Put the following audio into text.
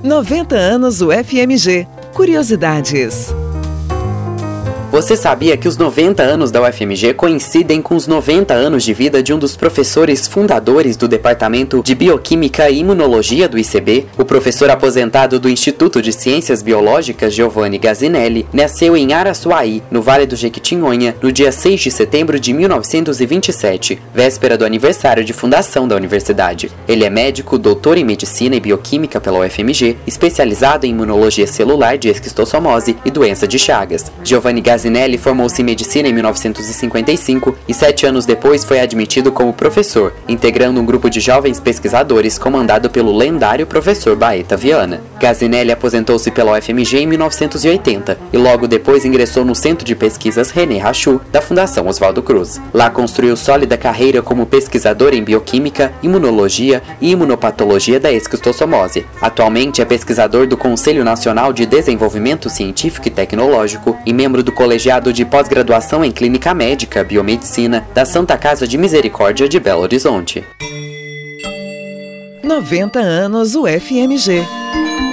90 anos UFMG. Curiosidades. Você sabia que os 90 anos da UFMG coincidem com os 90 anos de vida de um dos professores fundadores do Departamento de Bioquímica e Imunologia do ICB? O professor aposentado do Instituto de Ciências Biológicas, Giovanni Gazinelli, nasceu em Araçuaí, no Vale do Jequitinhonha, no dia 6 de setembro de 1927, véspera do aniversário de fundação da universidade. Ele é médico, doutor em Medicina e Bioquímica pela UFMG, especializado em Imunologia Celular de Esquistossomose e Doença de Chagas. Giovanni Gazinelli formou-se em Medicina em 1955 e 7 anos depois foi admitido como professor, integrando um grupo de jovens pesquisadores comandado pelo lendário professor Baeta Viana. Gazinelli aposentou-se pela UFMG em 1980 e logo depois ingressou no Centro de Pesquisas René Rachou, da Fundação Oswaldo Cruz. Lá construiu sólida carreira como pesquisador em Bioquímica, Imunologia e Imunopatologia da Esquistossomose. Atualmente é pesquisador do Conselho Nacional de Desenvolvimento Científico e Tecnológico e membro do Colegiado de Pós-Graduação em Clínica Médica Biomedicina da Santa Casa de Misericórdia de Belo Horizonte. 90 anos UFMG.